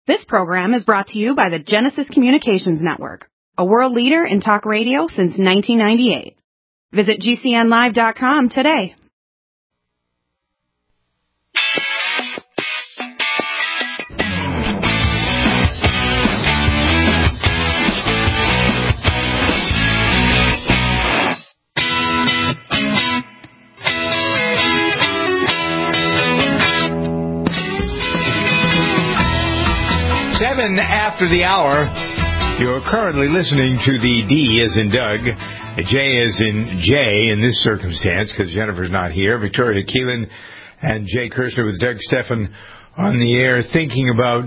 This program is brought to you by the Genesis Communications Network, a world leader in talk radio since 1998. Visit GCNlive.com today. Seven after the hour. You're currently listening to the D as in Doug, J as in Jay in this circumstance, because Jennifer's not here. Victoria Keelan and Jay Kirshner with Doug Stephan on the air, thinking about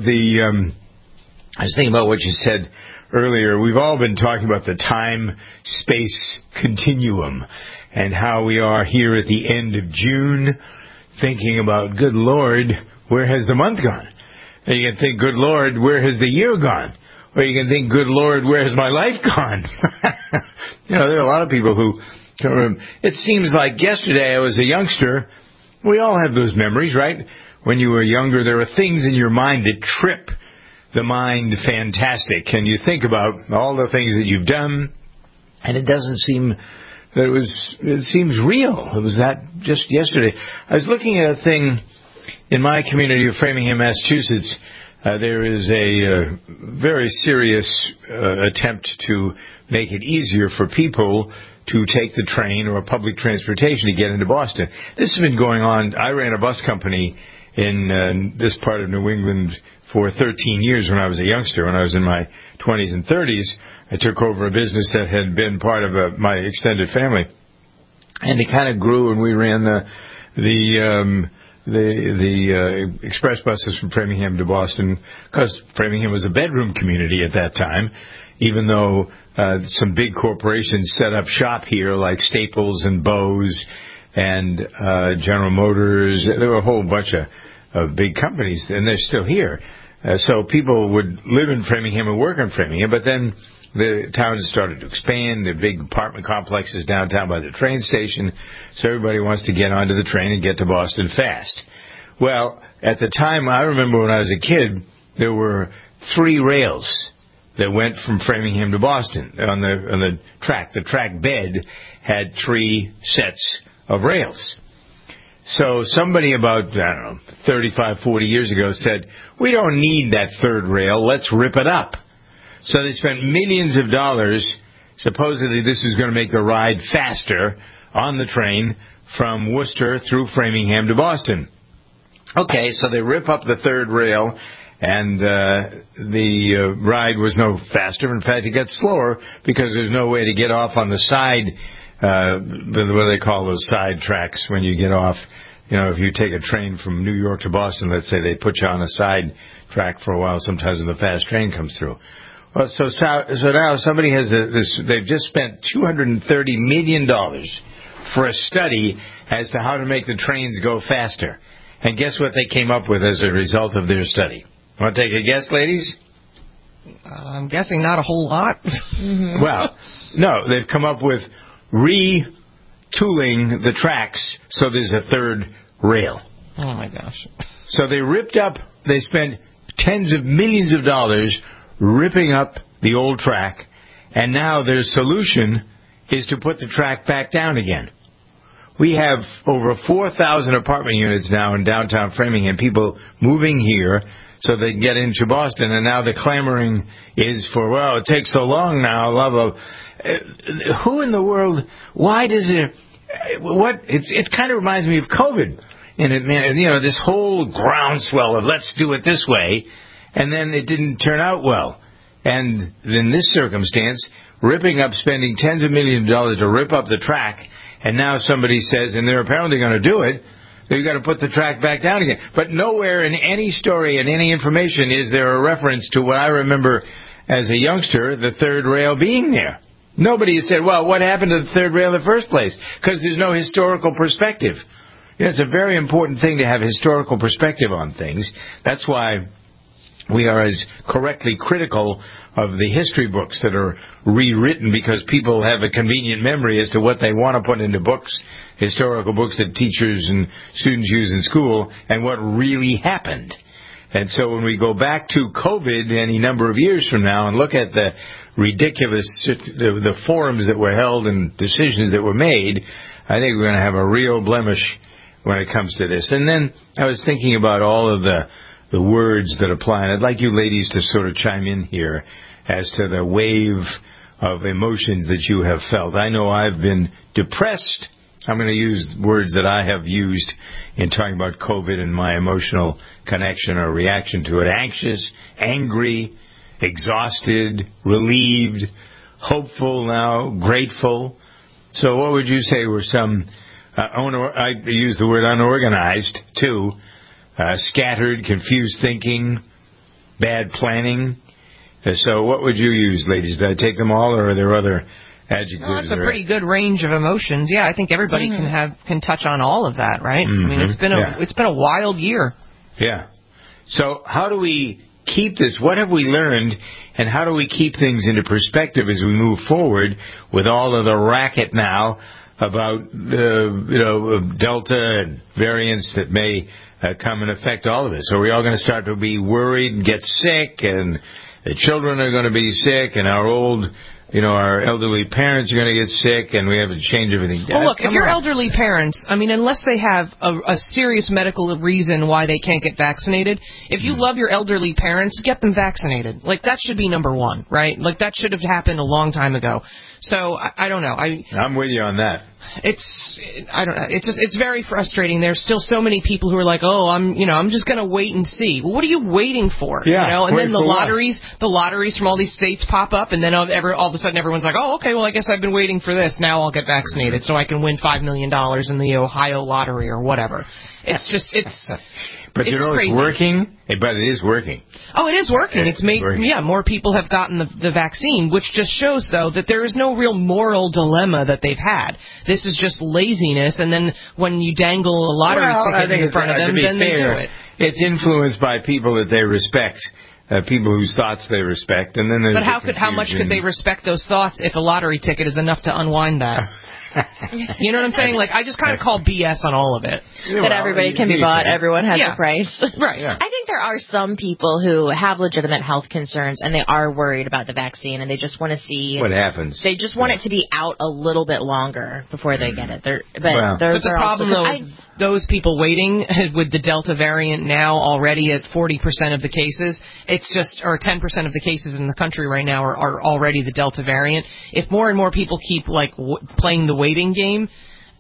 I was thinking about what you said earlier. We've all been talking about the time-space continuum and how we are here at the end of June, thinking about, good Lord, where has the month gone? And you can think, good Lord, where has the year gone? Or you can think, good Lord, where has my life gone? There are a lot of people who don't remember. It seems like yesterday I was a youngster. We all have those memories, right? When you were younger, there are things in your mind that trip the mind fantastic. And you think about all the things that you've done, and it doesn't seem that it seems real. It was that just yesterday. I was looking at a thing in my community of Framingham, Massachusetts. There is a very serious attempt to make it easier for people to take the train or public transportation to get into Boston. This has been going on. I ran a bus company in this part of New England for 13 years when I was a youngster. When I was in my 20s and 30s, I took over a business that had been part of my extended family. And it kind of grew, and we ran the express buses from Framingham to Boston, because Framingham was a bedroom community at that time, even though some big corporations set up shop here, like Staples and Bose and General Motors. There were a whole bunch of big companies, and they're still here. So people would live in Framingham and work in Framingham, but then the town has started to expand. There are big apartment complexes downtown by the train station, so everybody wants to get onto the train and get to Boston fast. Well, at the time, I remember when I was a kid, there were 3 rails that went from Framingham to Boston on the track. The track bed had 3 sets of rails. So somebody about, 35, 40 years ago said, we don't need that 3rd rail, let's rip it up. So they spent millions of dollars. Supposedly this is going to make the ride faster on the train from Worcester through Framingham to Boston. Okay, so they rip up the 3rd rail, and the ride was no faster. In fact, it got slower because there's no way to get off on the side, what do they call those side tracks when you get off? If you take a train from New York to Boston, let's say, they put you on a side track for a while, sometimes when the fast train comes through. Well, so now somebody has they've just spent $230 million for a study as to how to make the trains go faster. And guess what they came up with as a result of their study? Want to take a guess, ladies? I'm guessing not a whole lot. Mm-hmm. Well, no, they've come up with retooling the tracks so there's a 3rd rail. Oh, my gosh. So they spent tens of millions of dollars ripping up the old track, and now their solution is to put the track back down again. We have over 4,000 apartment units now in downtown Framingham, people moving here so they can get into Boston, and now the clamoring is for, well, it takes so long now, blah, blah. Who in the world, why does it kind of reminds me of COVID. And this whole groundswell of let's do it this way, and then it didn't turn out well. And in this circumstance, spending tens of millions of dollars to rip up the track, and now somebody says, and they're apparently going to do it, they've got to put the track back down again. But nowhere in any story and any information is there a reference to what I remember as a youngster, the 3rd rail being there. Nobody has said, well, what happened to the 3rd rail in the first place? Because there's no historical perspective. It's a very important thing to have historical perspective on things. That's why we are as correctly critical of the history books that are rewritten, because people have a convenient memory as to what they want to put into books, historical books that teachers and students use in school, and what really happened. And so when we go back to COVID any number of years from now and look at the ridiculous, the forums that were held and decisions that were made, I think we're going to have a real blemish when it comes to this. And then I was thinking about all of the words that apply, and I'd like you ladies to sort of chime in here as to the wave of emotions that you have felt. I know I've been depressed. I'm going to use words that I have used in talking about COVID and my emotional connection or reaction to it. Anxious, angry, exhausted, relieved, hopeful now, grateful. So what would you say were some, I use the word unorganized, too, scattered, confused thinking, bad planning. So what would you use, ladies? Did I take them all, or are there other adjectives? Well, that's a pretty good range of emotions. Yeah, I think everybody can touch on all of that, right? I mean, it's been a wild year. Yeah. So how do we keep this? What have we learned, and how do we keep things into perspective as we move forward with all of the racket now about Delta and variants that may come and affect all of us? Are we all going to start to be worried and get sick, and the children are going to be sick, and our elderly parents are going to get sick, and we have to change everything. Well, look, if your elderly parents, I mean, unless they have a serious medical reason why they can't get vaccinated, if you love your elderly parents, get them vaccinated. Like, that should be number one, right? Like, that should have happened a long time ago. So, I don't know. I'm with you on that. I don't know. It's very frustrating. There's still so many people who are like, oh, I'm just going to wait and see. Well, what are you waiting for? Yeah, and then the lotteries from all these states pop up, and then all of a sudden everyone's like, oh, okay, well, I guess I've been waiting for this. Now I'll get vaccinated so I can win $5 million in the Ohio lottery or whatever. But it's crazy. It's working. But it is working. Oh, it is working. It's made, more people have gotten the vaccine, which just shows, though, that there is no real moral dilemma that they've had. This is just laziness, and then when you dangle a lottery ticket in front of them, then they do it. It's influenced by people that they respect. People whose thoughts they respect, and then there's. But how much could they respect those thoughts if a lottery ticket is enough to unwind that? You know what I'm saying? Like, I just kind of call BS on all of it. That everybody can be bought, everyone has a price. Right. Yeah. I think there are some people who have legitimate health concerns, and they are worried about the vaccine, and they just want to see what happens. They just want it to be out a little bit longer before they get it. But the problem, though, is those people waiting with the Delta variant now already at 40% of the cases, or 10% of the cases in the country right now are already the Delta variant. If more and more people keep playing the waiting game,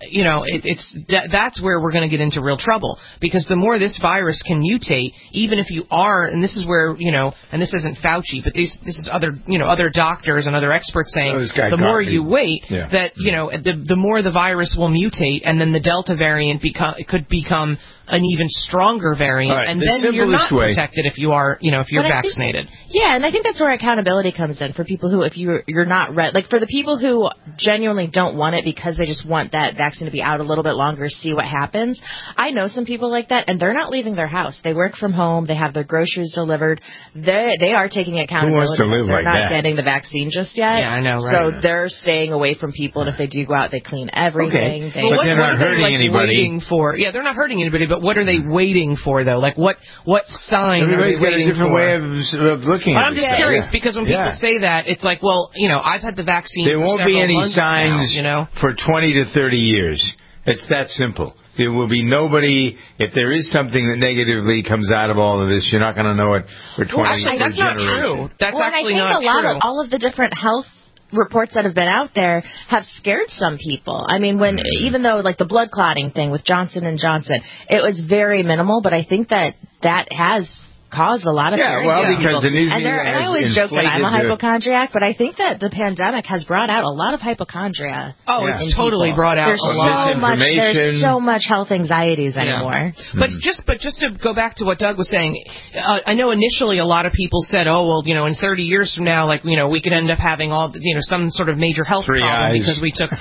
that's where we're going to get into real trouble, because the more this virus can mutate, even if you are, and this is where, and this isn't Fauci, but this is other doctors and other experts saying the more you wait, that, the more the virus will mutate, and then the Delta variant could become an even stronger variant, and then you're not protected if you are, if you're vaccinated. And I think that's where accountability comes in for people who, if you're not ready, like for the people who genuinely don't want it because they just want that vaccine to be out a little bit longer, see what happens. I know some people like that, and they're not leaving their house. They work from home. They have their groceries delivered. They are taking accountability. Who wants to live they're like not that? Getting the vaccine just yet. Yeah, I know, right? So they're staying away from people, and if they do go out, they clean everything. Okay. But they're not hurting anybody. Waiting for? Yeah, they're not hurting anybody, but what are they waiting for, though? Like, what sign Everybody's are they waiting got a different way of looking at it. I'm just curious, because when people say that, it's like, well, I've had the vaccine there won't be any signs now, for 20 to 30 years. It's that simple. There will be nobody. If there is something that negatively comes out of all of this, you're not going to know it for 20 years. Actually, that's not true. That's actually not true. I think all of the different health reports that have been out there have scared some people. I mean, even though the blood clotting thing with Johnson & Johnson, it was very minimal, but I think that has caused a lot of fear. Because the news media I always joke that I'm a hypochondriac, but I think that the pandemic has brought out a lot of hypochondria. Oh, it's totally brought out a lot. There's so much health anxieties anymore. But just to go back to what Doug was saying, I know initially a lot of people said, oh, well, in 30 years from now, we could end up having some sort of major health problem because we took,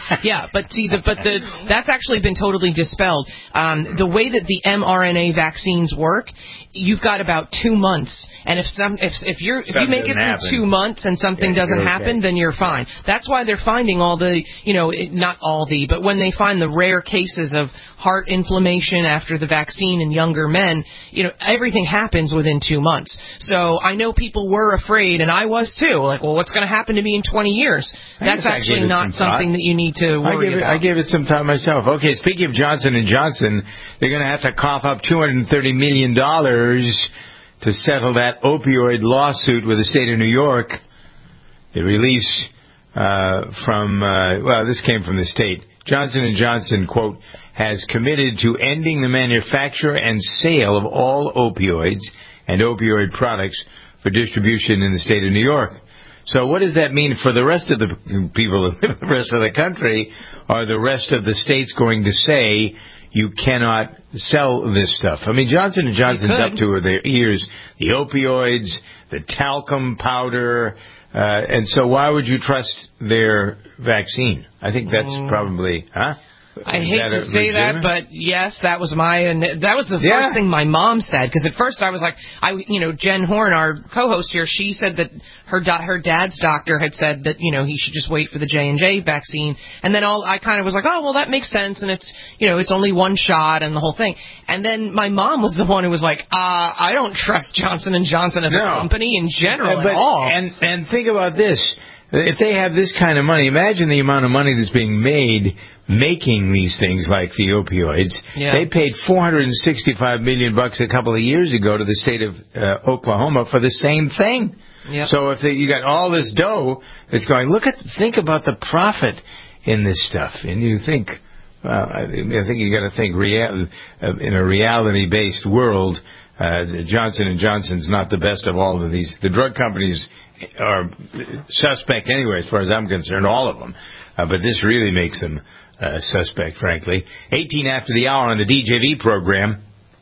that's actually been totally dispelled. The way that the mRNA vaccines work you've got about 2 months, and if you make it through 2 months and something doesn't happen, then you're fine. That's why they're finding all the, but when they find the rare cases of heart inflammation after the vaccine in younger men, everything happens within 2 months. So I know people were afraid, and I was too. Like, well, what's going to happen to me in 20 years? That's actually not something that you need to worry about. I gave it some thought myself. Okay, speaking of Johnson & Johnson, they're going to have to cough up $230 million to settle that opioid lawsuit with the state of New York. The release this came from the state. Johnson & Johnson, quote, has committed to ending the manufacture and sale of all opioids and opioid products for distribution in the state of New York. So what does that mean for the rest of the people who live in the rest of the country? Are the rest of the states going to say you cannot sell this stuff? I mean, Johnson & Johnson's up to their ears, the opioids, the talcum powder, and so why would you trust their vaccine? I think that's probably, I hate to say that, but yes, that was the first thing my mom said. Because at first I was like, Jen Horn, our co-host here, she said that her dad's doctor had said that he should just wait for the J&J vaccine. And then I kind of was like, oh well, that makes sense, and it's only one shot and the whole thing. And then my mom was the one who was like, I don't trust Johnson & Johnson as a company in general at all. And think about this. If they have this kind of money, imagine the amount of money that's being made making these things like the opioids. Yeah. They paid $465 million a couple of years ago to the state of Oklahoma for the same thing. Yep. So if you got all this dough that's going, think about the profit in this stuff. And you think, I think you got to think in a reality-based world, Johnson & Johnson's not the best of all of these. The drug companies are suspect anyway, as far as I'm concerned, all of them. But this really makes them suspect, frankly. 18 after the hour on the DJV program.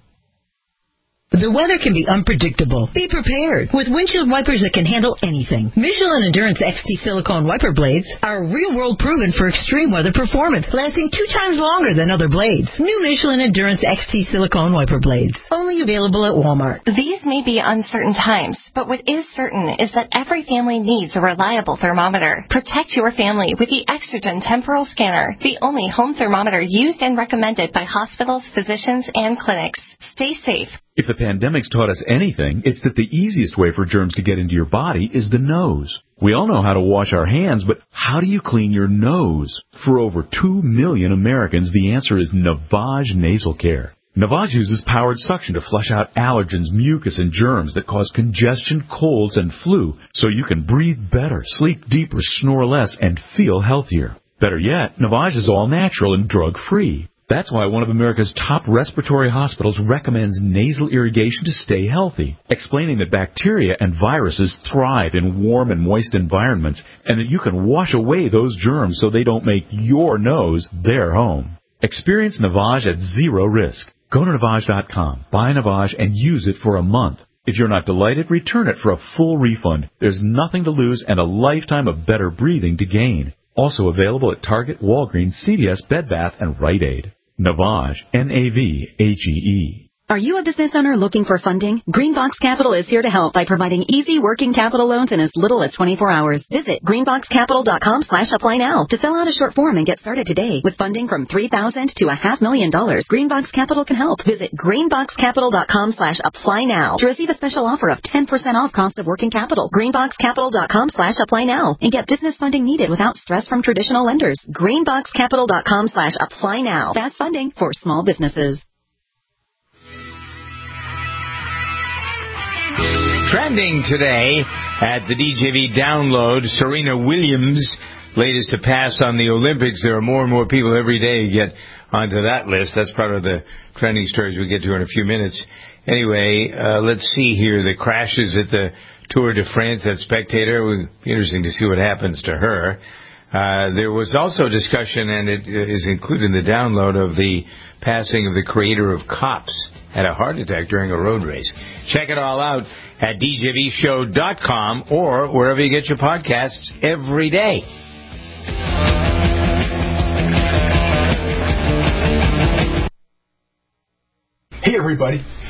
The weather can be unpredictable. Be prepared with windshield wipers that can handle anything. Michelin Endurance XT silicone wiper blades are real-world proven for extreme weather performance, lasting 2 times longer than other blades. New Michelin Endurance XT silicone wiper blades, only available at Walmart. These may be uncertain times, but what is certain is that every family needs a reliable thermometer. Protect your family with the Exergen Temporal Scanner, the only home thermometer used and recommended by hospitals, physicians, and clinics. Stay safe. If the pandemic's taught us anything, it's that the easiest way for germs to get into your body is the nose. We all know how to wash our hands, but how do you clean your nose? For over 2 million Americans, the answer is Navage Nasal Care. Navage uses powered suction to flush out allergens, mucus, and germs that cause congestion, colds, and flu, so you can breathe better, sleep deeper, snore less, and feel healthier. Better yet, Navage is all natural and drug-free. That's why one of America's top respiratory hospitals recommends nasal irrigation to stay healthy, explaining that bacteria and viruses thrive in warm and moist environments, and that you can wash away those germs so they don't make your nose their home. Experience Navage at zero risk. Go to Navage.com, buy Navage, and use it for a month. If you're not delighted, return it for a full refund. There's nothing to lose and a lifetime of better breathing to gain. Also available at Target, Walgreens, CVS, Bed Bath, and Rite Aid. Navage, Navage. Are you a business owner looking for funding? Greenbox Capital is here to help by providing easy working capital loans in as little as 24 hours. Visit greenboxcapital.com/apply now to fill out a short form and get started today with funding from $3,000 to $500,000. Greenbox Capital can help. Visit greenboxcapital.com/apply now to receive a special offer of 10% off cost of working capital. Greenboxcapital.com/apply now and get business funding needed without stress from traditional lenders. Greenboxcapital.com/apply now. Fast funding for small businesses. Trending today at the DJV download, Serena Williams, latest to pass on the Olympics. There are more and more people every day who get onto that list. That's part of the trending stories we'll get to in a few minutes. Anyway, let's see here. The crashes at the Tour de France, that Spectator. It would be interesting to see what happens to her. There was also discussion, and it is included in the download, of the passing of the creator of Cops. Had a heart attack during a road race. Check it all out at djvshow.com or wherever you get your podcasts every day. Hey, everybody.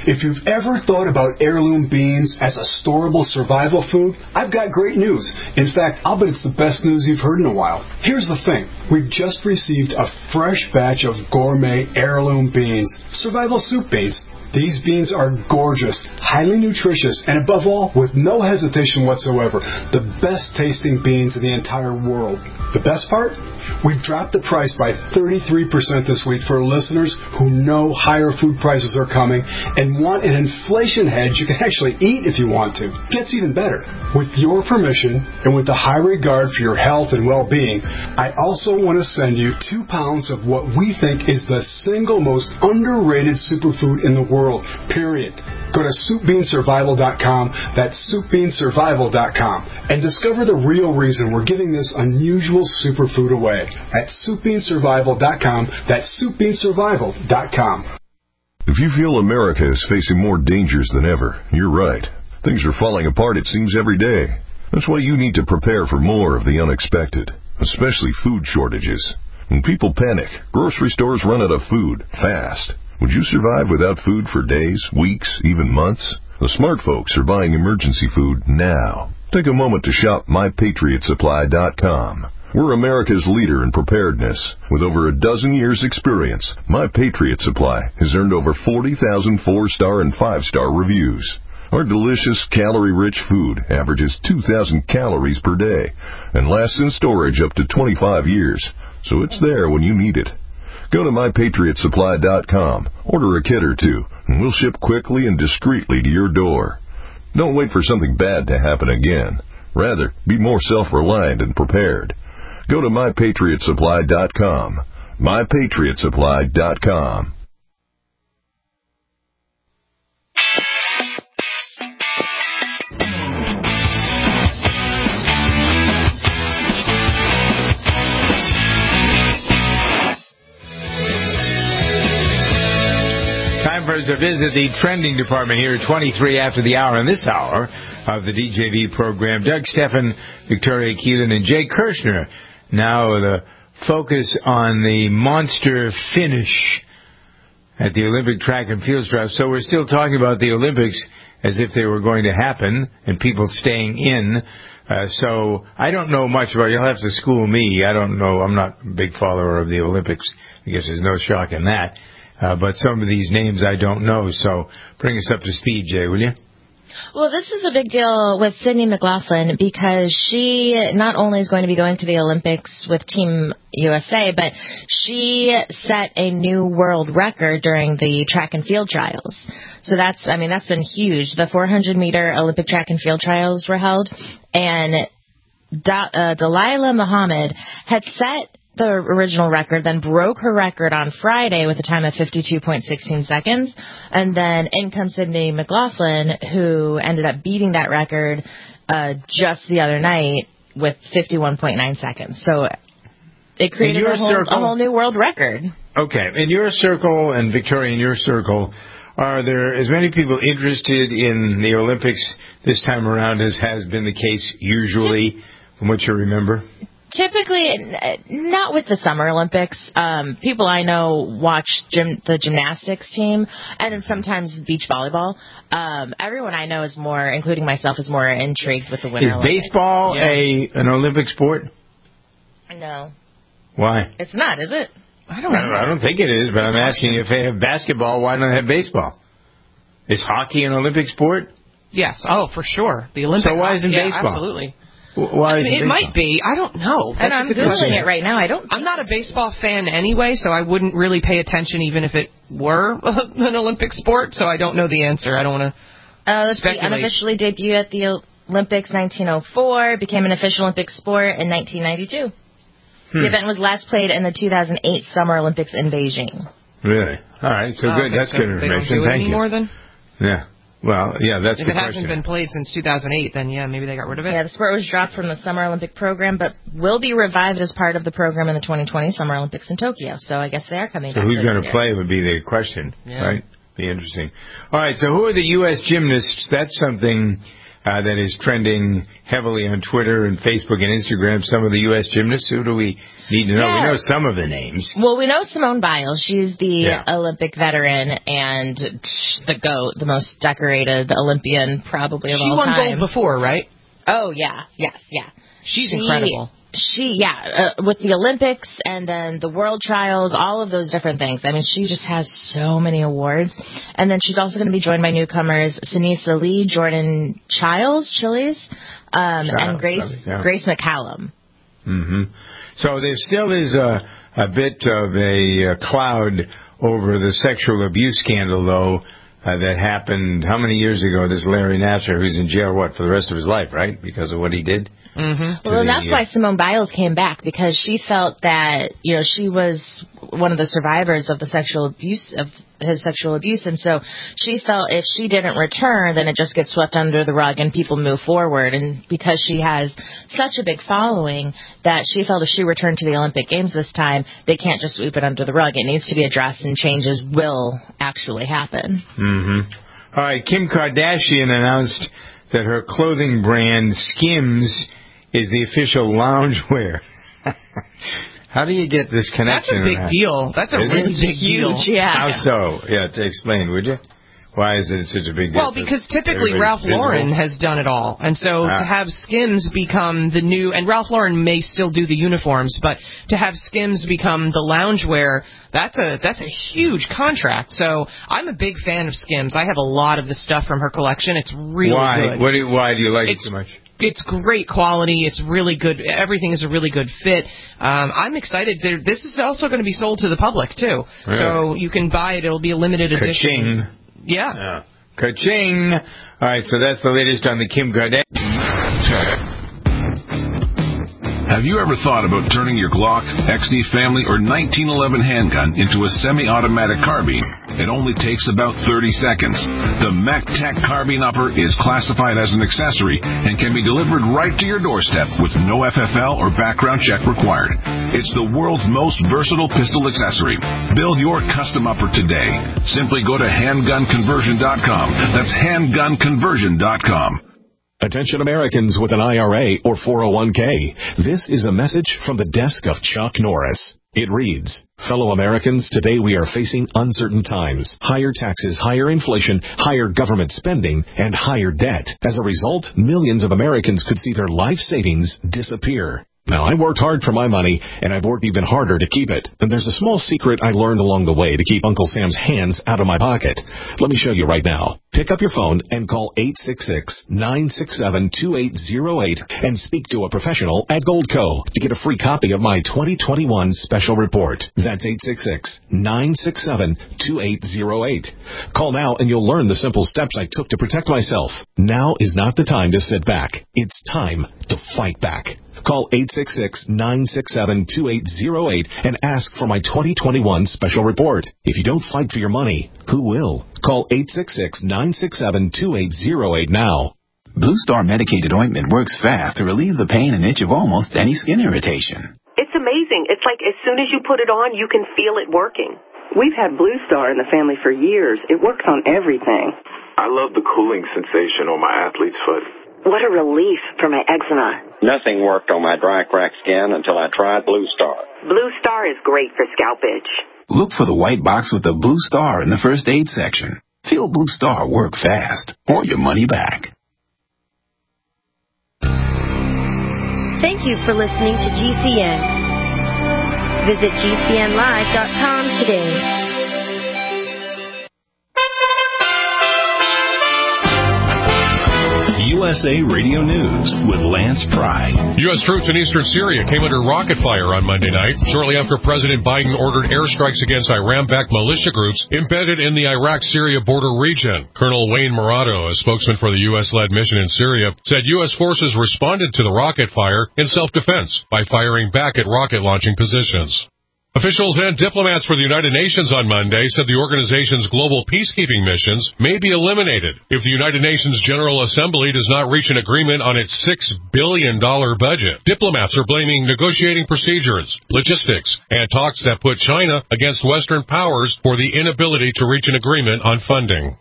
If you've ever thought about heirloom beans as a storable survival food, I've got great news. In fact, I'll bet it's the best news you've heard in a while. Here's the thing. We've just received a fresh batch of gourmet heirloom beans, survival soup beans. These beans are gorgeous, highly nutritious, and above all, with no hesitation whatsoever, the best tasting beans in the entire world. The best part? We've dropped the price by 33% this week for listeners who know higher food prices are coming and want an inflation hedge you can actually eat if you want to. Gets even better. With your permission and with the high regard for your health and well-being, I also want to send you 2 pounds of what we think is the single most underrated superfood in the world. Period. Go to SoupBeanSurvival.com, that's SoupBeanSurvival.com, and discover the real reason we're giving this unusual superfood away at SoupBeanSurvival.com, that's SoupBeanSurvival.com. If you feel America is facing more dangers than ever, you're right. Things are falling apart, it seems, every day. That's why you need to prepare for more of the unexpected, especially food shortages. When people panic, grocery stores run out of food fast. Would you survive without food for days, weeks, even months? The smart folks are buying emergency food now. Take a moment to shop MyPatriotSupply.com. We're America's leader in preparedness. With over a dozen years' experience, My Patriot Supply has earned over 40,000 4-star and 5-star reviews. Our delicious, calorie-rich food averages 2,000 calories per day and lasts in storage up to 25 years, so it's there when you need it. Go to MyPatriotSupply.com, order a kit or two, and we'll ship quickly and discreetly to your door. Don't wait for something bad to happen again. Rather, be more self-reliant and prepared. Go to MyPatriotSupply.com. MyPatriotSupply.com. Time for us to visit the trending department here at 23 after the hour. In this hour of the DJV program, Doug Steffen, Victoria Keelan, and Jay Kirshner. Now the focus on the monster finish at the Olympic track and field trials. So we're still talking about the Olympics as if they were going to happen and people staying in. So I don't know much about it. You'll have to school me. I don't know. I'm not a big follower of the Olympics. I guess there's no shock in that. But some of these names I don't know. So bring us up to speed, Jay, will you? Well, this is a big deal with Sydney McLaughlin because she not only is going to be going to the Olympics with Team USA, but she set a new world record during the track and field trials. So that's been huge. The 400-meter Olympic track and field trials were held, and Dalilah Muhammad had set the original record, then broke her record on Friday with a time of 52.16 seconds. And then in comes Sydney McLaughlin, who ended up beating that record just the other night with 51.9 seconds. So it created a whole new world record. Okay. In your circle, and Victoria, in your circle, are there as many people interested in the Olympics this time around as has been the case usually, from what you remember? Typically, not with the Summer Olympics. People I know watch the gymnastics team, and then sometimes beach volleyball. Everyone I know is more, including myself, is more intrigued with the Winter Olympics. Is baseball an Olympic sport? No. Why? It's not, is it? I don't know. I don't think it is, but I'm asking if they have basketball, why don't they have baseball? Is hockey an Olympic sport? Yes. Oh, for sure. The Olympic. So why isn't baseball? Absolutely. Why it might be. I don't know. And I'm Googling it right now. I'm not a baseball fan anyway, so I wouldn't really pay attention even if it were an Olympic sport, so I don't know the answer. I don't want to speculate. Unofficially debuted at the Olympics 1904, became an official Olympic sport in 1992. The event was last played in the 2008 Summer Olympics in Beijing. Really? All right. So good. That's good information. They don't do it anymore then? Yeah. Well, yeah, that's the question. If it hasn't been played since 2008, then yeah, maybe they got rid of it. Yeah, the sport was dropped from the Summer Olympic program, but will be revived as part of the program in the 2020 Summer Olympics in Tokyo. So I guess they are coming back. So who's going to play would be the question, right? Be interesting. All right, so who are the U.S. gymnasts? That's something that is trending heavily on Twitter and Facebook and Instagram. Some of the U.S. gymnasts. Who do we need to know? Yeah. We know some of the names. Well, we know Simone Biles. She's the Olympic veteran and the GOAT, the most decorated Olympian probably of all time. She won gold before, right? Oh, yeah. Yes, yeah. She's incredible. With the Olympics and then the World Trials, all of those different things. I mean, she just has so many awards. And then she's also going to be joined by newcomers Sunisa Lee, Jordan Chiles, and Grace McCallum. Mm-hmm. So there still is a bit of a cloud over the sexual abuse scandal, though, that happened how many years ago? This Larry Nassar, who's in jail, for the rest of his life, right? Because of what he did? Mm-hmm. Well, and that's why Simone Biles came back, because she felt that, she was one of the survivors of his sexual abuse, and so she felt if she didn't return, then it just gets swept under the rug and people move forward. And because she has such a big following, that she felt if she returned to the Olympic Games this time, they can't just sweep it under the rug. It needs to be addressed, and changes will actually happen. Mm-hmm. All right, Kim Kardashian announced that her clothing brand Skims is the official loungewear. How do you get this connection? That's a big deal. That's a really big deal. Yeah. How so? Yeah, to explain, would you? Why is it such a big deal? Well, because typically Ralph Lauren has done it all. And so to have Skims become the new, and Ralph Lauren may still do the uniforms, but to have Skims become the loungewear, that's a huge contract. So I'm a big fan of Skims. I have a lot of the stuff from her collection. It's really good. Why do you like it so much? It's great quality. It's really good. Everything is a really good fit. I'm excited. This is also going to be sold to the public, too. Really? So you can buy it. It'll be a limited edition. Ka-ching. Yeah. Ka-ching. All right, so that's the latest on the Kim Kardashian. Have you ever thought about turning your Glock, XD Family, or 1911 handgun into a semi-automatic carbine? It only takes about 30 seconds. The MacTac Carbine Upper is classified as an accessory and can be delivered right to your doorstep with no FFL or background check required. It's the world's most versatile pistol accessory. Build your custom upper today. Simply go to handgunconversion.com. That's handgunconversion.com. Attention Americans with an IRA or 401k. This is a message from the desk of Chuck Norris. It reads, fellow Americans, today we are facing uncertain times. Higher taxes, higher inflation, higher government spending, and higher debt. As a result, millions of Americans could see their life savings disappear. Now, I worked hard for my money, and I've worked even harder to keep it. And there's a small secret I learned along the way to keep Uncle Sam's hands out of my pocket. Let me show you right now. Pick up your phone and call 866-967-2808 and speak to a professional at Goldco to get a free copy of my 2021 special report. That's 866-967-2808. Call now and you'll learn the simple steps I took to protect myself. Now is not the time to sit back. It's time to fight back. Call 866-967-2808 and ask for my 2021 special report. If you don't fight for your money, who will? Call 866-967-2808 now. Blue Star medicated ointment works fast to relieve the pain and itch of almost any skin irritation. It's amazing. It's like as soon as you put it on, you can feel it working. We've had Blue Star in the family for years. It works on everything. I love the cooling sensation on my athlete's foot. What a relief for my eczema. Nothing worked on my dry, cracked skin until I tried Blue Star. Blue Star is great for scalp itch. Look for the white box with the Blue Star in the first aid section. Feel Blue Star work fast, or your money back. Thank you for listening to GCN. Visit GCNlive.com today. USA Radio News with Lance Pry. U.S. troops in eastern Syria came under rocket fire on Monday night, shortly after President Biden ordered airstrikes against Iran-backed militia groups embedded in the Iraq-Syria border region. Colonel Wayne Morato, a spokesman for the U.S.-led mission in Syria, said U.S. forces responded to the rocket fire in self-defense by firing back at rocket launching positions. Officials and diplomats for the United Nations on Monday said the organization's global peacekeeping missions may be eliminated if the United Nations General Assembly does not reach an agreement on its $6 billion budget. Diplomats are blaming negotiating procedures, logistics, and talks that put China against Western powers for the inability to reach an agreement on funding.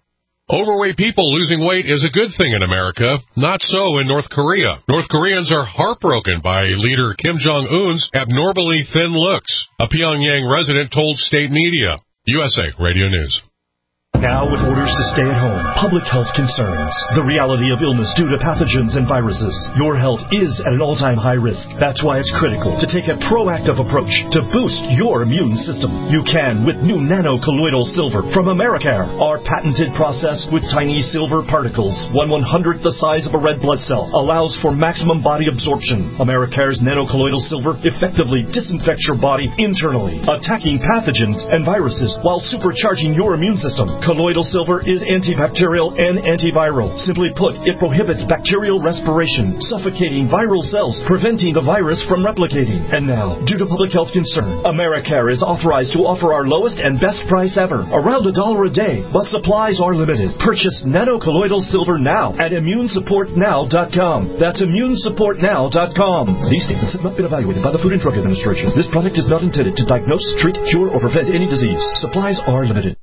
Overweight people losing weight is a good thing in America. Not so in North Korea. North Koreans are heartbroken by leader Kim Jong-un's abnormally thin looks. A Pyongyang resident told state media. USA Radio News. Now with orders to stay at home, public health concerns, the reality of illness due to pathogens and viruses, your health is at an all-time high risk. That's why it's critical to take a proactive approach to boost your immune system. You can with new nano-colloidal silver from Americare. Our patented process with tiny silver particles, 1/100th the size of a red blood cell, allows for maximum body absorption. Americare's nano-colloidal silver effectively disinfects your body internally, attacking pathogens and viruses while supercharging your immune system. Colloidal silver is antibacterial and antiviral. Simply put, it prohibits bacterial respiration, suffocating viral cells, preventing the virus from replicating. And now, due to public health concern, Americare is authorized to offer our lowest and best price ever, around $1 a day, but supplies are limited. Purchase nano-colloidal silver now at immunesupportnow.com. That's immunesupportnow.com. These statements have not been evaluated by the Food and Drug Administration. This product is not intended to diagnose, treat, cure, or prevent any disease. Supplies are limited.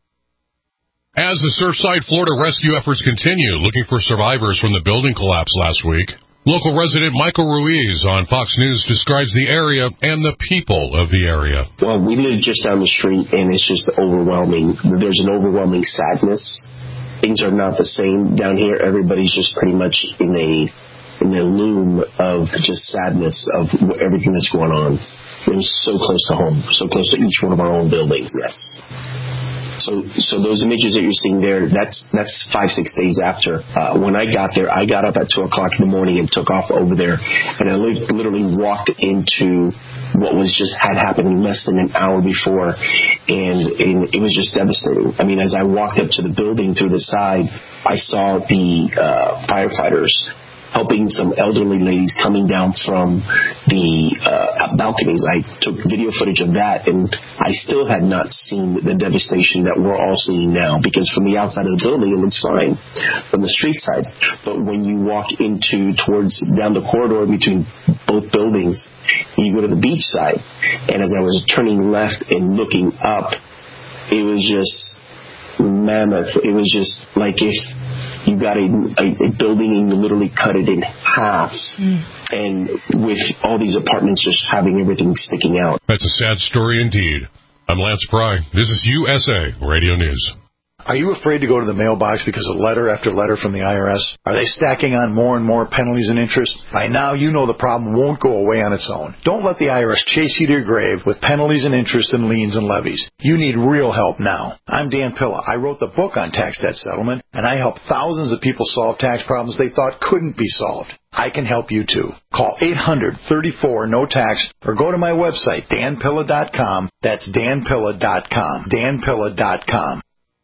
As the Surfside, Florida rescue efforts continue, looking for survivors from the building collapse last week, local resident Michael Ruiz on Fox News describes the area and the people of the area. Well, we live just down the street, and it's just overwhelming. There's an overwhelming sadness. Things are not the same down here. Everybody's just pretty much in a loom of just sadness of everything that's going on. It was so close to home, so close to each one of our own buildings, yes. So those images that you're seeing there, that's 5-6 days after. When I got there, I got up at 2 o'clock in the morning and took off over there, and I literally walked into what was just had happened less than an hour before, and it was just devastating. I mean, as I walked up to the building through the side, I saw the firefighters helping some elderly ladies coming down from the balconies. I took video footage of that, and I still had not seen the devastation that we're all seeing now, because from the outside of the building, it looks fine from the street side. But when you walk towards down the corridor between both buildings, you go to the beach side, and as I was turning left and looking up, it was just mammoth. It was just like if you got a building and you literally cut it in half, and with all these apartments just having everything sticking out. That's a sad story indeed. I'm Lance Pry. This is USA Radio News. Are you afraid to go to the mailbox because of letter after letter from the IRS? Are they stacking on more and more penalties and interest? By now, you know the problem won't go away on its own. Don't let the IRS chase you to your grave with penalties and interest and liens and levies. You need real help now. I'm Dan Pilla. I wrote the book on tax debt settlement, and I help thousands of people solve tax problems they thought couldn't be solved. I can help you too. Call 800-34-NO-TAX or go to my website, danpilla.com. That's danpilla.com. danpilla.com.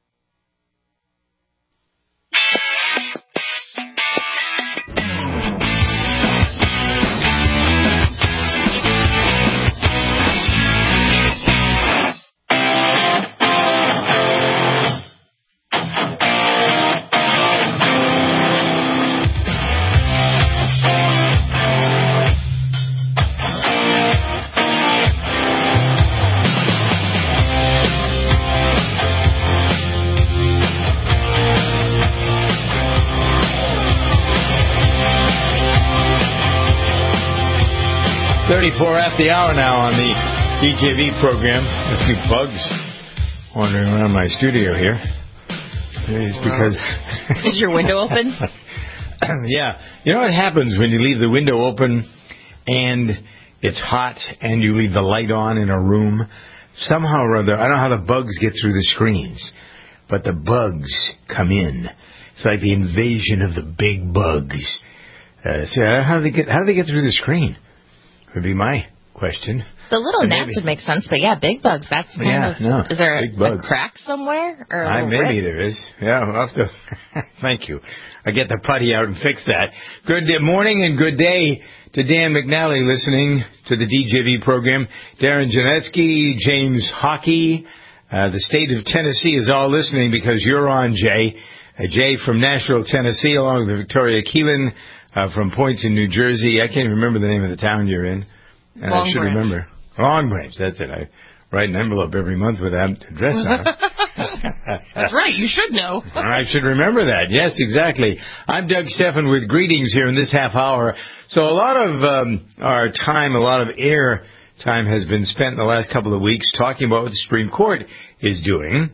After the hour now on the DJV program. A few bugs wandering around my studio here. It's because... Is your window open? Yeah. You know what happens when you leave the window open and it's hot and you leave the light on in a room? Somehow or other, I don't know how the bugs get through the screens, but the bugs come in. It's like the invasion of the big bugs. So how do they get through the screen? Would be my question. The little gnats would make sense, but yeah, big bugs, that's kind of... No, is there a crack somewhere? Or maybe there is. Yeah, we'll have to... Thank you. I get the putty out and fix that. Good morning and good day to Dan McNally listening to the DJV program. Darren Janeski, James Hockey, the state of Tennessee is all listening because you're on, Jay. Jay from Nashville, Tennessee, along with Victoria Keelan from Points in New Jersey. I can't even remember the name of the town you're in. And I should remember. Long Branch, that's it. I write an envelope every month with that address on it. That's right. You should know. I should remember that. Yes, exactly. I'm Doug Steffen with greetings here in this half hour. So a lot of our time, a lot of air time has been spent in the last couple of weeks talking about what the Supreme Court is doing.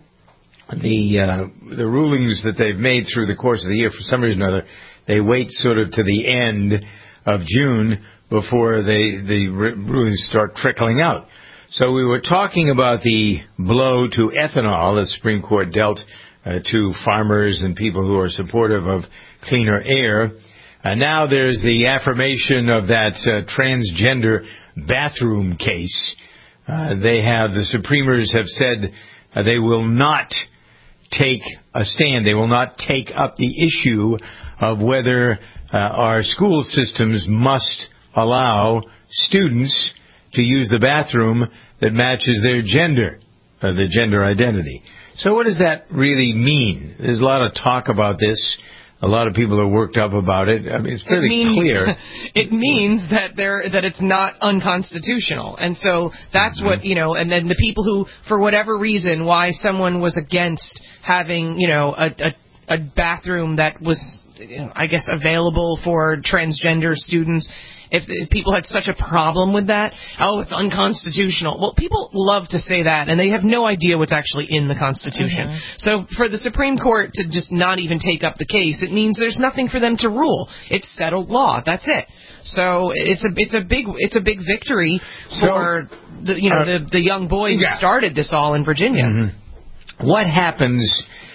The rulings that they've made through the course of the year, for some reason or other, they wait sort of to the end of June before the rulings start trickling out. So we were talking about the blow to ethanol the Supreme Court dealt to farmers and people who are supportive of cleaner air. Now there's the affirmation of that transgender bathroom case. The Supremers have said they will not take a stand. They will not take up the issue of whether our school systems must allow students to use the bathroom that matches their gender, the gender identity. So what does that really mean? There's a lot of talk about this. A lot of people are worked up about it. I mean, it's pretty clear. It means that it's not unconstitutional. And so that's what, and then the people who, for whatever reason, why someone was against having, a bathroom that was, I guess, available for transgender students. If people had such a problem with that, it's unconstitutional. Well, people love to say that, and they have no idea what's actually in the Constitution. Mm-hmm. So for the Supreme Court to just not even take up the case, it means there's nothing for them to rule. It's settled law. That's it. So it's a big victory for the young boy who started this all in Virginia. Mm-hmm. What happens?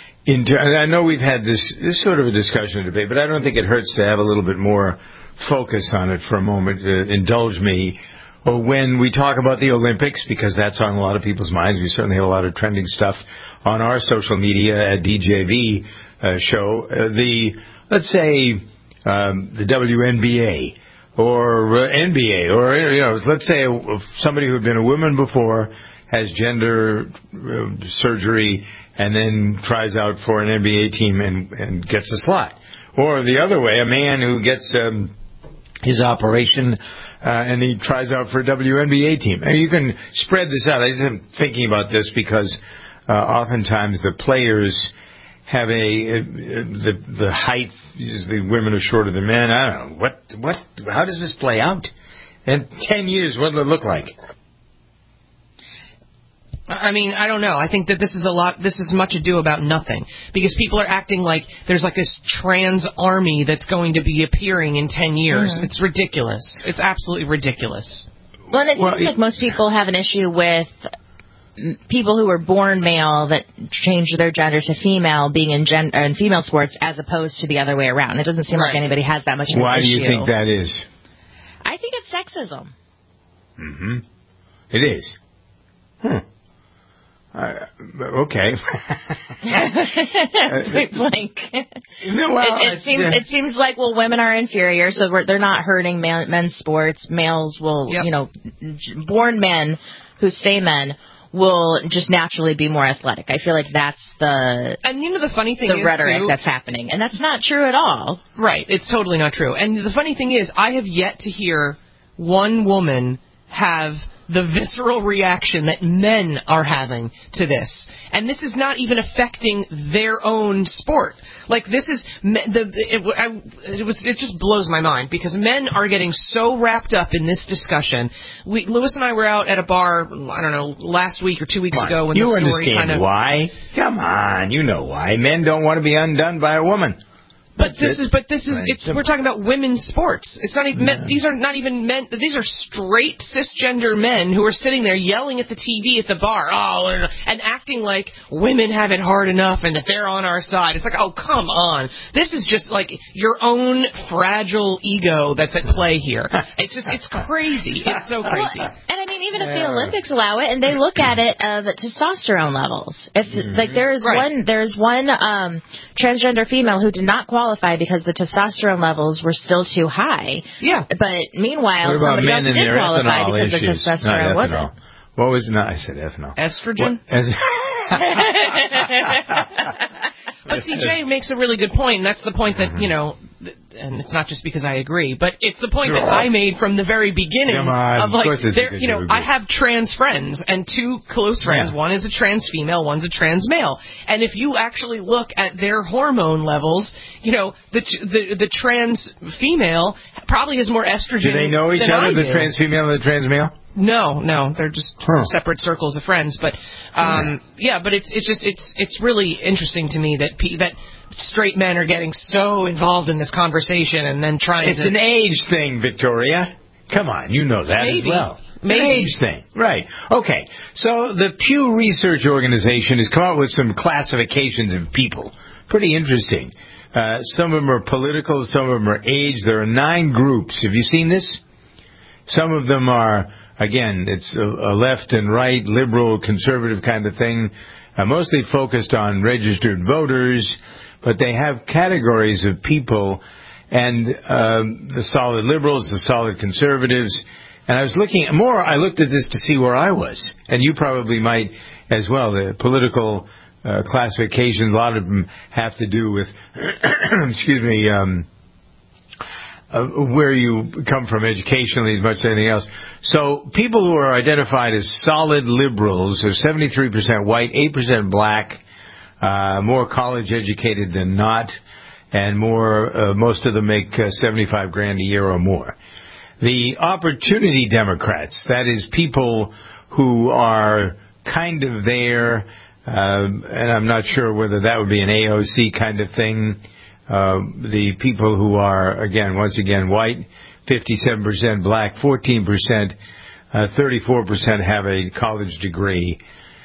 I know we've had this sort of a discussion and debate, but I don't think it hurts to have a little bit more focus on it for a moment. Indulge me. When we talk about the Olympics, because that's on a lot of people's minds, we certainly have a lot of trending stuff on our social media at DJV show. Let's say the WNBA or NBA, or let's say somebody who had been a woman before has gender surgery and then tries out for an NBA team and gets a slot. Or the other way, a man who gets his operation and he tries out for a WNBA team. And you can spread this out. I just am thinking about this because oftentimes the players have the height. Usually women are shorter than men. I don't know. How does this play out? In 10 years, what will it look like? I mean, I don't know. I think that this is much ado about nothing. Because people are acting like there's like this trans army that's going to be appearing in 10 years. Mm-hmm. It's ridiculous. It's absolutely ridiculous. Well, it seems like most people have an issue with people who were born male that change their gender to female being in female sports as opposed to the other way around. It doesn't seem like anybody has that much of an issue. Why do you think that is? I think it's sexism. Mm-hmm. It is. Okay. Blank. It seems like, women are inferior, so they're not hurting men's sports. Males will, born men who stay men will just naturally be more athletic. I feel like that's the funny thing the rhetoric that's happening, and that's not true at all. Right, it's totally not true. And the funny thing is, I have yet to hear one woman have the visceral reaction that men are having to this. And this is not even affecting their own sport. Like, this is... It just blows my mind, because men are getting so wrapped up in this discussion. Lewis and I were out at a bar, I don't know, last week or 2 weeks ago when the story understand why? Come on, you know why. Men don't want to be undone by a woman. But we're talking about women's sports. It's not even men. These are not even men. These are straight cisgender men who are sitting there yelling at the TV at the bar, and acting like women have it hard enough and that they're on our side. It's like, oh, come on. This is just like your own fragile ego that's at play here. It's crazy. It's so crazy. And I mean, even if the Olympics allow it, and they look at it, the testosterone levels. There's one transgender female who did not qualify because the testosterone levels were still too high. Yeah. But meanwhile, somebody else did qualify because the testosterone wasn't. What was it? I said ethanol. Estrogen? But CJ makes a really good point, and that's the point that, and it's not just because I agree, but it's the point that I made from the very beginning of I have trans friends and two close friends. Yeah. One is a trans female, one's a trans male. And if you actually look at their hormone levels, the trans female probably has more estrogen. Do they know each other, the trans female and the trans male? No, they're just separate circles of friends. But but it's really interesting to me that straight men are getting so involved in this conversation and then trying to... It's an age thing, Victoria. Come on, you know that as well. It's an age thing. Right. Okay, so the Pew Research Organization has come up with some classifications of people. Pretty interesting. Some of them are political, some of them are age. There are 9 groups. Have you seen this? Some of them are, again, it's a left and right, liberal, conservative kind of thing, mostly focused on registered voters, but they have categories of people, and the solid liberals, the solid conservatives. And I looked at this to see where I was, and you probably might as well. The political classifications, a lot of them have to do with, where you come from educationally as much as anything else. So people who are identified as solid liberals are 73% white, 8% black, more college educated than not, and most of them make $75,000 a year or more. The Opportunity Democrats, that is people who are kind of there, and I'm not sure whether that would be an AOC kind of thing. The people who are, once again, white, 57%, black, 14%, 34% have a college degree.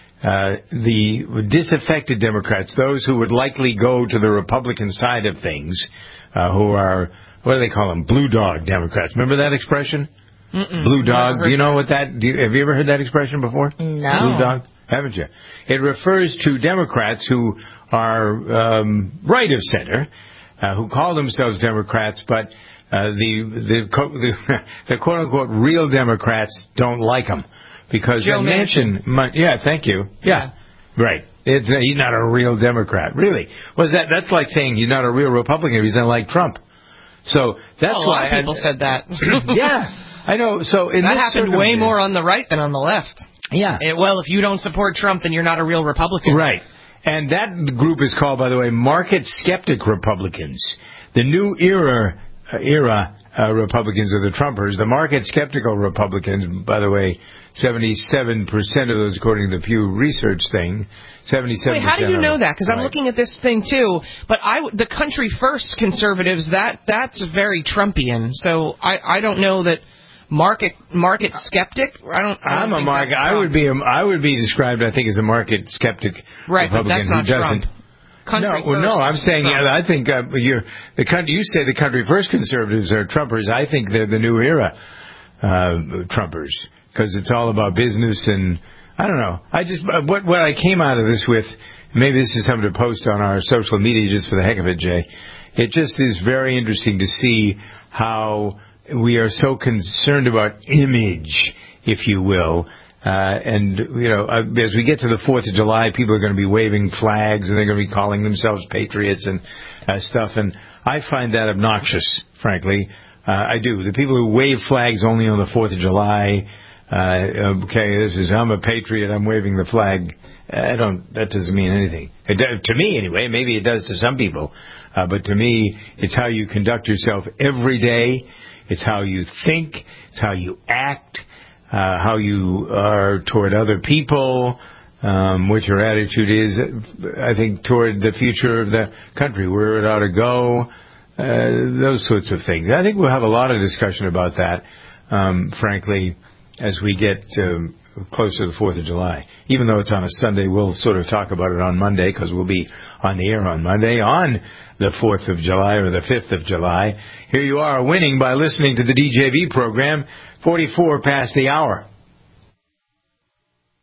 The disaffected Democrats, those who would likely go to the Republican side of things, who are, what do they call them? Blue dog Democrats. Remember that expression? Blue dog. Do you know what that? Have you ever heard that expression before? No. Blue dog. Haven't you? It refers to Democrats who are right of center, who call themselves Democrats, but the quote unquote real Democrats don't like them because Joe they mention. Thank you. Yeah. Right. He's not a real Democrat. Really? That's like saying he's not a real Republican if he doesn't like Trump. So that's why a lot of people said that. Yeah, I know. So that happened way more on the right than on the left. Yeah. If you don't support Trump, then you're not a real Republican. Right. And that group is called, by the way, market skeptic Republicans. The new era Republicans are the Trumpers. The market skeptical Republicans, by the way, 77% of those, according to the Pew Research thing, 77%. Wait, how do you know that? Because I'm looking at this thing too. But the Country First conservatives, that's very Trumpian. So I don't know that. Market skeptic? I would be described, I think, as a market skeptic. Right, Republican but that's not who doesn't. Trump. I'm saying I think you say the Country First conservatives are Trumpers. I think they're the new era Trumpers because it's all about business and I don't know. I just what I came out of this with. Maybe this is something to post on our social media just for the heck of it, Jay. It just is very interesting to see how we are so concerned about image, if you will. And, as we get to the 4th of July, people are going to be waving flags and they're going to be calling themselves patriots and stuff. And I find that obnoxious, frankly. I do. The people who wave flags only on the 4th of July, I'm a patriot, I'm waving the flag. That doesn't mean anything. To me, anyway. Maybe it does to some people. But to me, it's how you conduct yourself every day. It's how you think, it's how you act, how you are toward other people, what your attitude is, I think, toward the future of the country, where it ought to go, those sorts of things. I think we'll have a lot of discussion about that, frankly, as we get closer to the 4th of July. Even though it's on a Sunday, we'll sort of talk about it on Monday, because we'll be on the air on Monday, on the 4th of July or the 5th of July. Here you are winning by listening to the DJV program, 44 past the hour.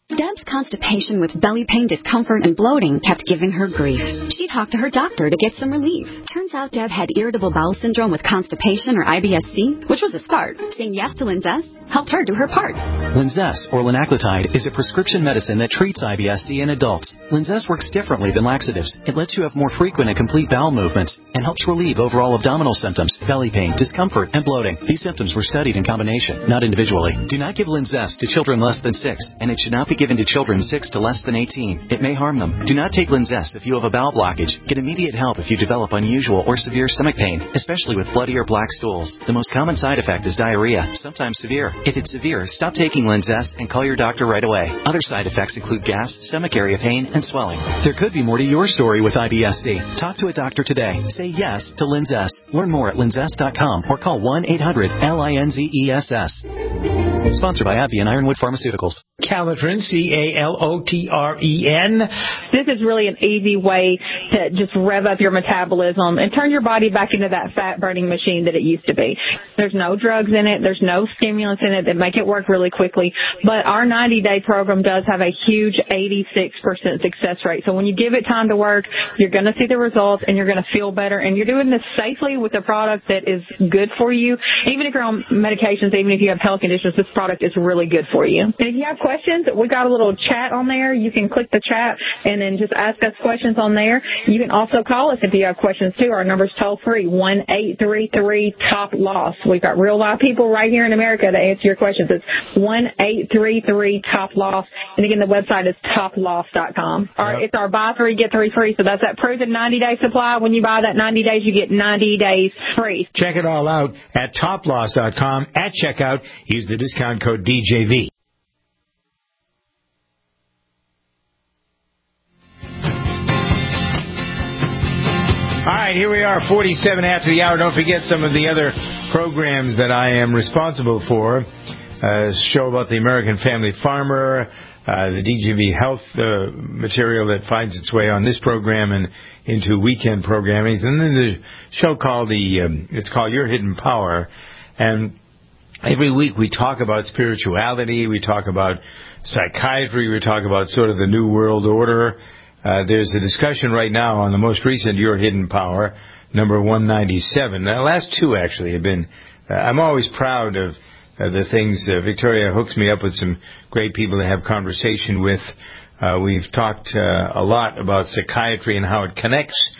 constipation with belly pain, discomfort, and bloating kept giving her grief. She talked to her doctor to get some relief. Turns out Deb had irritable bowel syndrome with constipation, or IBS-C, which was a start. Saying yes to Linzess helped her do her part. Linzess, or linaclotide, is a prescription medicine that treats IBS-C in adults. Linzess works differently than laxatives. It lets you have more frequent and complete bowel movements and helps relieve overall abdominal symptoms, belly pain, discomfort, and bloating. These symptoms were studied in combination, not individually. Do not give Linzess to children less than 6, and it should not be given to children 6 to less than 18. It may harm them. Do not take Linzess if you have a bowel blockage. Get immediate help if you develop unusual or severe stomach pain, especially with bloody or black stools. The most common side effect is diarrhea, sometimes severe. If it's severe, stop taking Linzess and call your doctor right away. Other side effects include gas, stomach area pain, and swelling. There could be more to your story with IBS-C. Talk to a doctor today. Say yes to Linzess. Learn more at linzess.com or call 1-800-LINZESS. Sponsored by AbbVie and Ironwood Pharmaceuticals. Calotren, Calotren. This is really an easy way to just rev up your metabolism and turn your body back into that fat-burning machine that it used to be. There's no drugs in it. There's no stimulants in it that make it work really quickly. But our 90-day program does have a huge 86% success rate. So when you give it time to work, you're going to see the results and you're going to feel better. And you're doing this safely with a product that is good for you. Even if you're on medications, even if you have health conditions, this product is really good for you. And if you have questions, we got a little chat on there. You can click the chat and then just ask us questions on there. You can also call us if you have questions too. Our number's toll free, 1-833-TOP-LOSS. We've got real live people right here in America to answer your questions. It's 1-833-TOP-LOSS. And again, the website is toploss.com. It's our buy 3, get 3 free. So that's that proven 90-day supply. When you buy that 90 days, you get 90 days free. Check it all out at toploss.com. At checkout, use the discount code DJV. All right, here we are, 47 after the hour. Don't forget some of the other programs that I am responsible for. A show about the American Family Farmer, the DGV Health material that finds its way on this program and into weekend programming. And then the show called it's called Your Hidden Power. And every week we talk about spirituality, we talk about psychiatry, we talk about sort of the New World Order. There's a discussion right now on the most recent Your Hidden Power, number 197. The last two actually have been, I'm always proud of the things. Victoria hooks me up with some great people to have conversation with. We've talked a lot about psychiatry and how it connects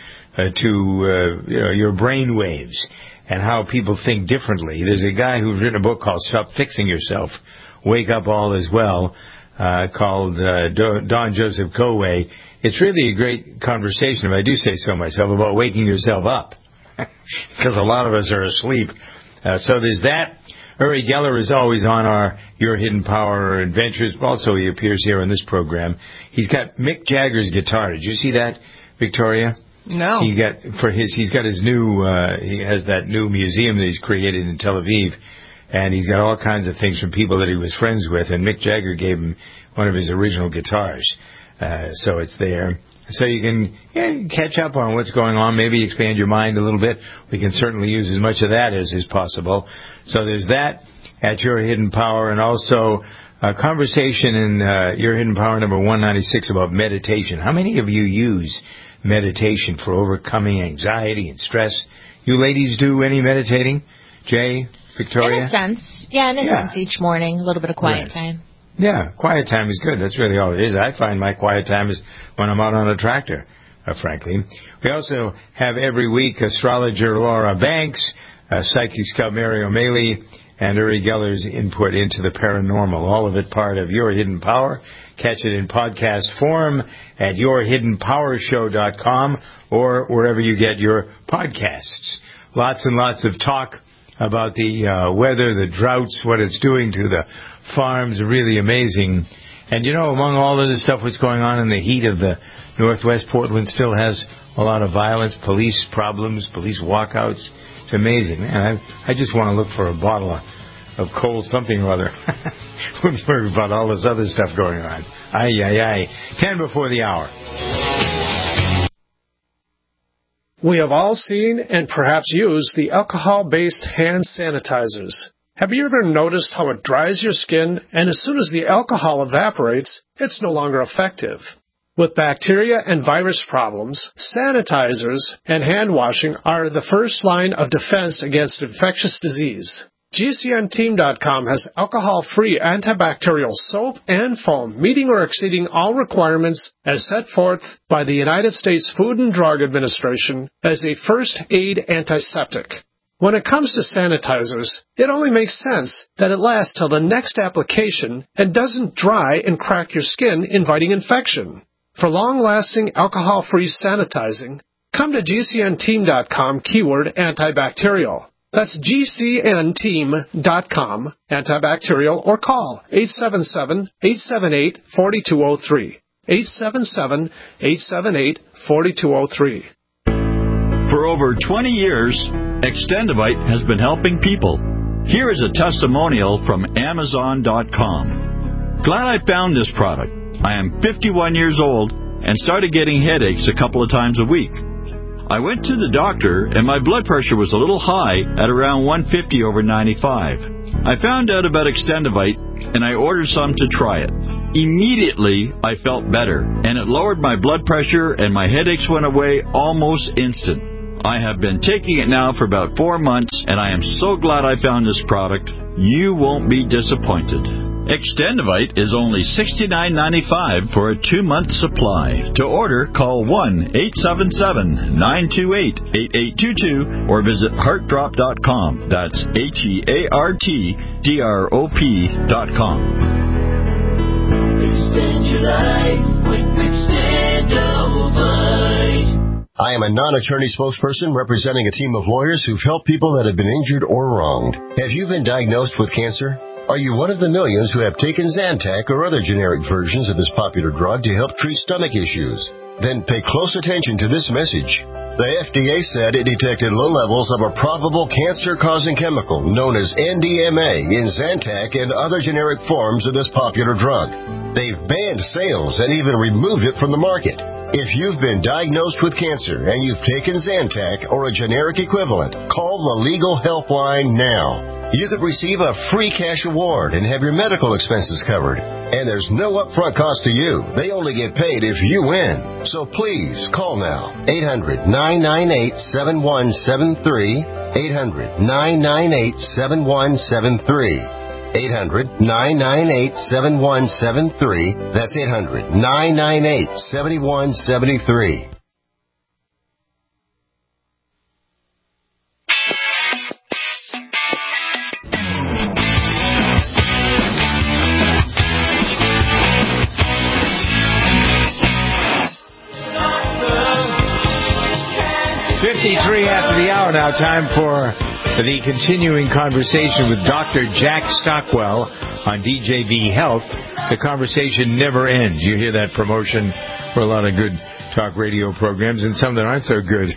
to your brain waves and how people think differently. There's a guy who's written a book called Stop Fixing Yourself, Wake Up All Is Well, called Don Joseph Coway. It's really a great conversation, if I do say so myself, about waking yourself up, because a lot of us are asleep. So there's that. Uri Geller is always on our Your Hidden Power adventures. Also, he appears here on this program. He's got Mick Jagger's guitar. Did you see that, Victoria? No. He's got his new, he has that new museum that he's created in Tel Aviv, and he's got all kinds of things from people that he was friends with, and Mick Jagger gave him one of his original guitars. So it's there. So you can catch up on what's going on, maybe expand your mind a little bit. We can certainly use as much of that as is possible. So there's that at Your Hidden Power, and also a conversation in Your Hidden Power number 196 about meditation. How many of you use meditation for overcoming anxiety and stress? You ladies do any meditating? Jay, Victoria? In a sense. Yeah, in a sense each morning, a little bit of quiet time. Yeah, quiet time is good. That's really all it is. I find my quiet time is when I'm out on a tractor, frankly. We also have every week astrologer Laura Banks, psychic scout Mary O'Malley, and Uri Geller's input into the paranormal. All of it part of Your Hidden Power. Catch it in podcast form at yourhiddenpowershow.com or wherever you get your podcasts. Lots and lots of talk about the weather, the droughts, what it's doing to the farms. Really amazing. And, among all of this stuff, what's going on in the heat of the Northwest, Portland still has a lot of violence, police problems, police walkouts. It's amazing. Man, I just want to look for a bottle of cold something or other. We've heard about all this other stuff going on. 10 before the hour. We have all seen and perhaps used the alcohol-based hand sanitizers. Have you ever noticed how it dries your skin, and as soon as the alcohol evaporates, it's no longer effective? With bacteria and virus problems, sanitizers and hand washing are the first line of defense against infectious disease. GCNteam.com has alcohol-free antibacterial soap and foam, meeting or exceeding all requirements as set forth by the United States Food and Drug Administration as a first aid antiseptic. When it comes to sanitizers, it only makes sense that it lasts till the next application and doesn't dry and crack your skin, inviting infection. For long-lasting alcohol-free sanitizing, come to GCNteam.com keyword antibacterial. That's GCNteam.com antibacterial or call 877-878-4203. 877-878-4203. For over 20 years, Extendivite has been helping people. Here is a testimonial from Amazon.com. Glad I found this product. I am 51 years old and started getting headaches a couple of times a week. I went to the doctor and my blood pressure was a little high at around 150 over 95. I found out about Extendivite and I ordered some to try it. Immediately, I felt better and it lowered my blood pressure and my headaches went away almost instant. I have been taking it now for about 4 months, and I am so glad I found this product. You won't be disappointed. Extendivite is only $69.95 for a 2-month supply. To order, call 1-877-928-8822 or visit heartdrop.com. That's HEARTDROP.com. Extend your life with Extendivite. I am a non-attorney spokesperson representing a team of lawyers who've helped people that have been injured or wronged. Have you been diagnosed with cancer? Are you one of the millions who have taken Zantac or other generic versions of this popular drug to help treat stomach issues? Then pay close attention to this message. The FDA said it detected low levels of a probable cancer-causing chemical known as NDMA in Zantac and other generic forms of this popular drug. They've banned sales and even removed it from the market. If you've been diagnosed with cancer and you've taken Zantac or a generic equivalent, call the legal helpline now. You could receive a free cash award and have your medical expenses covered. And there's no upfront cost to you. They only get paid if you win. So please call now. 800-998-7173. 800-998-7173. 800-998-7173. That's 800-998-7173. After the hour now, time for the continuing conversation with Dr. Jack Stockwell on DJV Health. The conversation never ends. You hear that promotion for a lot of good talk radio programs and some that aren't so good.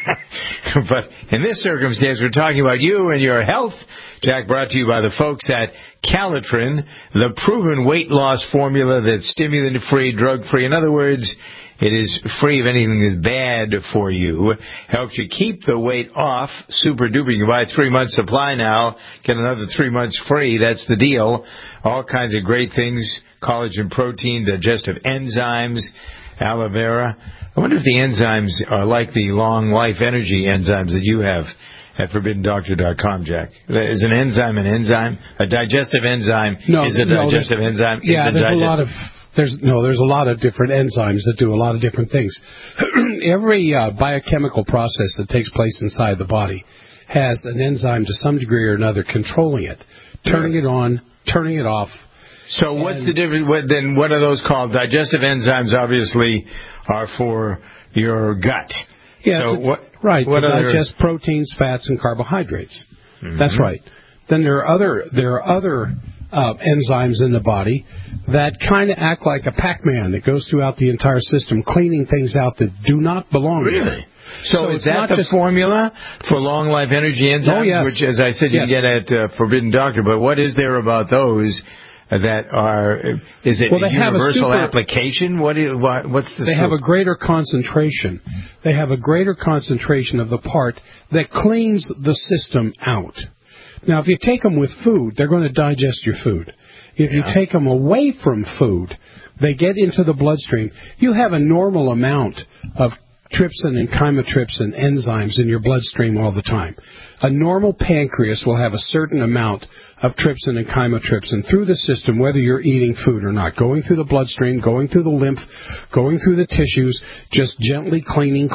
But in this circumstance, we're talking about you and your health. Jack, brought to you by the folks at Calitrin, the proven weight loss formula that's stimulant-free, drug-free. In other words, it is free of anything that's bad for you. Helps you keep the weight off. Super duper. You can buy a 3-month supply now. Get another 3 months free. That's the deal. All kinds of great things. Collagen protein, digestive enzymes, aloe vera. I wonder if the enzymes are like the long life energy enzymes that you have at ForbiddenDoctor.com, Jack. Is an enzyme an enzyme? A digestive enzyme is a digestive enzyme? Yeah, there's a lot of different enzymes that do a lot of different things. Every biochemical process that takes place inside the body has an enzyme to some degree or another controlling it, turning it on, turning it off. So what's the difference? What are those called? Digestive enzymes obviously are for your gut. Yeah, so to digest proteins, fats, and carbohydrates. Mm-hmm. That's right. Then there are other enzymes in the body that kind of act like a Pac-Man that goes throughout the entire system, cleaning things out that do not belong there. So is that the formula for long life energy enzymes? Oh, yes. Which, as I said, you can get at Forbidden Doctor. But what is there about those that are? Is it a universal application? What's the? They have a greater concentration. They have a greater concentration of the part that cleans the system out. Now, if you take them with food, they're going to digest your food. If you take them away from food, they get into the bloodstream. You have a normal amount of trypsin and chymotrypsin enzymes in your bloodstream all the time. A normal pancreas will have a certain amount of trypsin and chymotrypsin through the system, whether you're eating food or not, going through the bloodstream, going through the lymph, going through the tissues, just gently cleaning.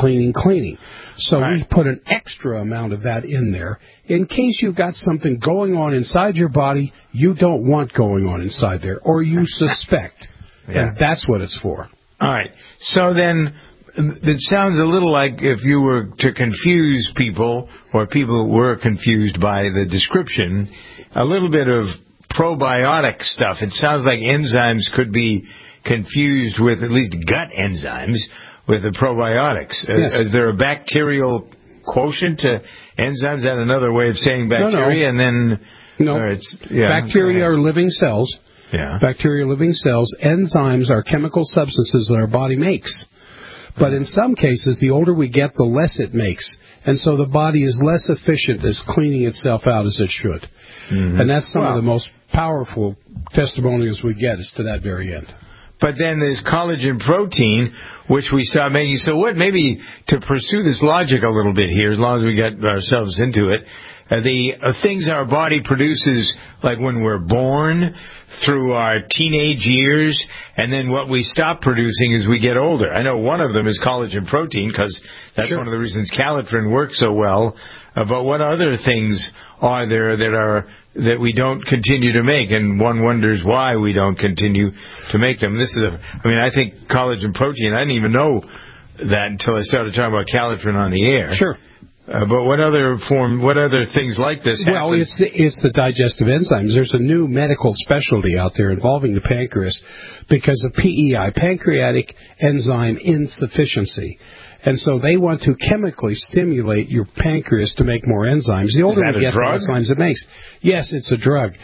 So we put an extra amount of that in there in case you've got something going on inside your body you don't want going on inside there, or you suspect. And that's what it's for. All right. So then it sounds a little like if you were to confuse people, or people were confused by the description, a little bit of probiotic stuff. It sounds like enzymes could be confused with, at least gut enzymes, with the probiotics. Yes. Is there a bacterial quotient to enzymes? Is that another way of saying bacteria? No. And then... No. Bacteria are living cells. Yeah. Bacteria are living cells. Enzymes are chemical substances that our body makes. But in some cases, the older we get, the less it makes. And so the body is less efficient as cleaning itself out as it should. Mm-hmm. And that's some of the most powerful testimonials we get is to that very end. But then there's collagen protein, which we saw making. So what, maybe to pursue this logic a little bit here, as long as we get ourselves into it, the things our body produces, like when we're born, through our teenage years, and then what we stop producing as we get older. I know one of them is collagen protein, because that's one of the reasons Calitrin works so well. But what other things are there that we don't continue to make, and one wonders why we don't continue to make them? I think collagen protein, I didn't even know that until I started talking about Calitrin on the air. Sure. But what other things like this happen? Well, it's the digestive enzymes. There's a new medical specialty out there involving the pancreas because of PEI, pancreatic enzyme insufficiency. And so they want to chemically stimulate your pancreas to make more enzymes. The older you get, the less enzymes it makes. Yes, it's a drug.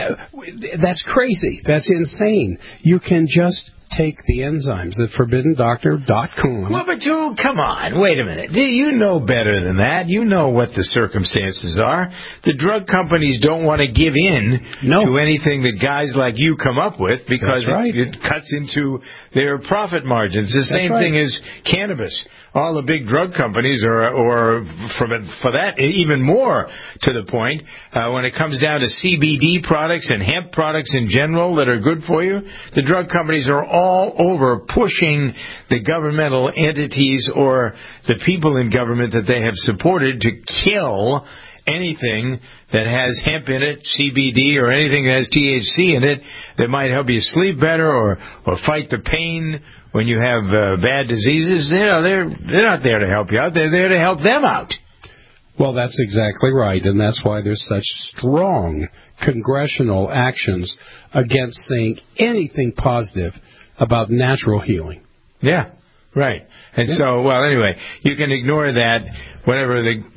That's crazy. That's insane. You can just take the enzymes at ForbiddenDoctor.com. Well, but Joel, come on. Wait a minute. You know better than that. You know what the circumstances are. The drug companies don't want to give in to anything that guys like you come up with because it cuts into their profit margins. The same thing as cannabis. All the big drug companies, or for that, even more to the point, when it comes down to CBD products and hemp products in general that are good for you, the drug companies are all over pushing the governmental entities or the people in government that they have supported to kill anything that has hemp in it, CBD, or anything that has THC in it that might help you sleep better or fight the pain when you have bad diseases. They're not there to help you out. They're there to help them out. Well, that's exactly right, and that's why there's such strong congressional actions against saying anything positive about natural healing. Yeah, right. And so, well, anyway, you can ignore that, whatever.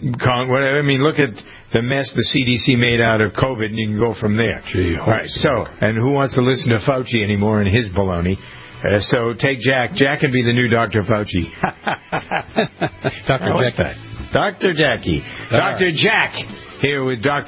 I mean, look at the mess the CDC made out of COVID, and you can go from there. Gee, all right, so, and who wants to listen to Fauci anymore and his baloney? So take Jack. Jack can be the new Dr. Fauci. Dr. Jackie. Dr. Jackie. Dr. Jack here with Dr.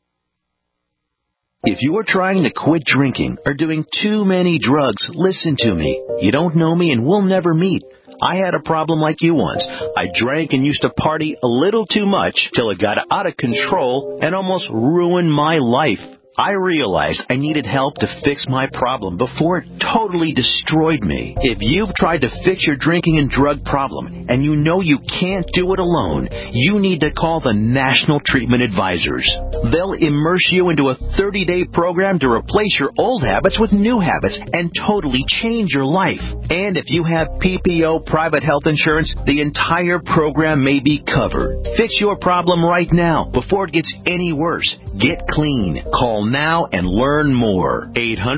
If you are trying to quit drinking or doing too many drugs, listen to me. You don't know me and we'll never meet. I had a problem like you once. I drank and used to party a little too much till it got out of control and almost ruined my life. I realized I needed help to fix my problem before it totally destroyed me. If you've tried to fix your drinking and drug problem and you know you can't do it alone, you need to call the National Treatment Advisors. They'll immerse you into a 30-day program to replace your old habits with new habits and totally change your life. And if you have PPO private health insurance, the entire program may be covered. Fix your problem right now before it gets any worse. Get clean. Call now and learn more.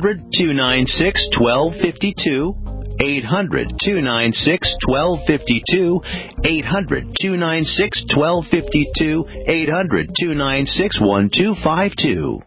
800-296-1252. 800-296-1252. 800-296-1252. 800-296-1252.